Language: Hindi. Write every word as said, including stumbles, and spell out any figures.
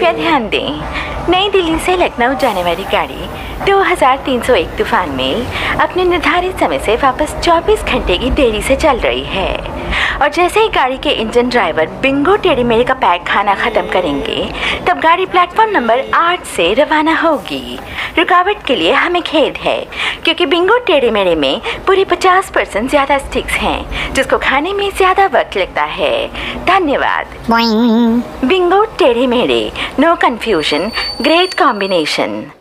कृपया ध्यान दें, नई दिल्ली से लखनऊ जाने वाली गाड़ी दो हज़ार तीन सौ एक तूफान में अपने निर्धारित समय से वापस चौबीस घंटे की देरी से चल रही है। और जैसे ही गाड़ी के इंजन ड्राइवर बिंगो टेढ़ी मेढ़ी का पैक खाना खत्म करेंगे, तब गाड़ी प्लेटफॉर्म नंबर आठ से रवाना होगी। रुकावट के लिए हमें खेद है, क्योंकि बिंगो टेढ़ी मेढ़ी में पूरे पचास परसेंट ज्यादा स्टिक्स हैं, जिसको खाने में ज्यादा वक्त लगता है। धन्यवाद। बिंगो टेढ़ी मेढ़ी, नो कंफ्यूजन, ग्रेट कॉम्बिनेशन।